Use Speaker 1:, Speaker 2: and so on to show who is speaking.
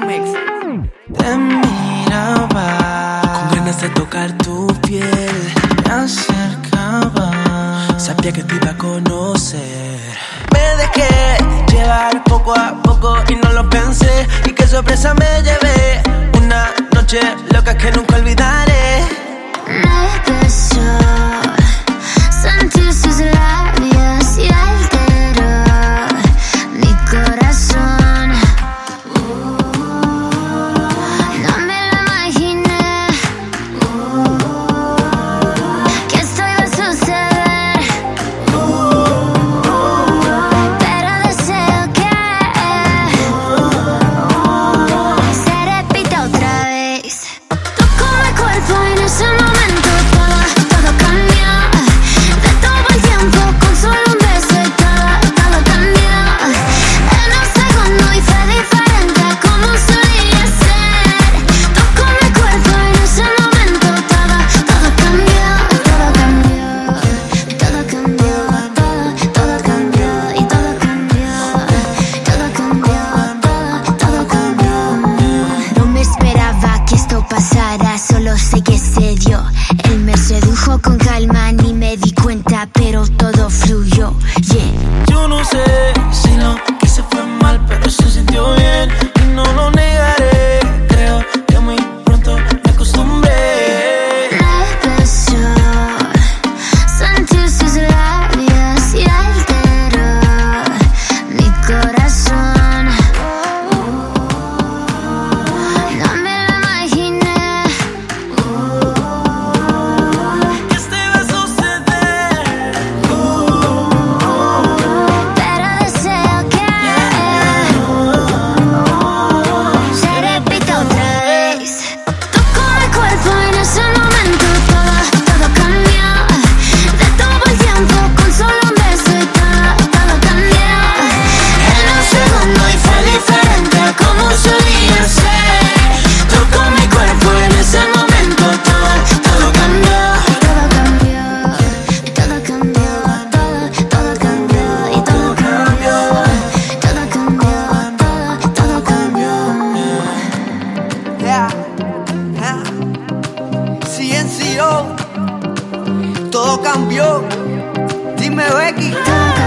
Speaker 1: Mix.
Speaker 2: Te miraba con ganas de tocar tu piel. Me acercaba, sabía que te iba a conocer. Me dejé llevar poco a poco y no lo pensé. Y qué sorpresa me llevé. Una noche loca que nunca olvidaré.
Speaker 3: Me besó, sentí sus labios y alteró mi corazón. No me lo imaginé que esto iba a suceder, pero deseo que se repita otra vez. Tocó mi cuerpo y en ese momento todo cambió. Detuvo el tiempo con solo un beso y todo cambió. En un segundo y fue diferente a como solía ser. Tocó mi cuerpo y en ese momento todo cambió. Todo cambió, todo cambió, todo cambió y todo cambió. Todo cambió, todo cambió. No me esperaba que esto pasara, solo sé que se dio. Él me sedujo con calma, ni me di cuenta, pero todo fluyó. Yeah.
Speaker 2: Yo no sé si lo que se fue mal, pero se sintió bien y no lo negaré. Creo que muy pronto me acostumbré.
Speaker 3: Me besó, sentí sus labios y alteró mi corazón. No me lo imaginé
Speaker 2: Que esto iba a suceder.
Speaker 3: pero deseo que se repita otra vez. Tocó mi cuerpo y en ese momento todo cambió. Detuvo el tiempo con solo un beso y todo cambió. En un segundo y fue diferente a como solía ser.
Speaker 2: Tocó mi cuerpo en ese momento, todo cambió.
Speaker 3: Todo cambió, todo cambió, todo cambió y todo cambió. Todo cambió, todo cambió.
Speaker 1: Yeah, yeah. CNCO, todo cambió. Dime, Becky.
Speaker 3: Todo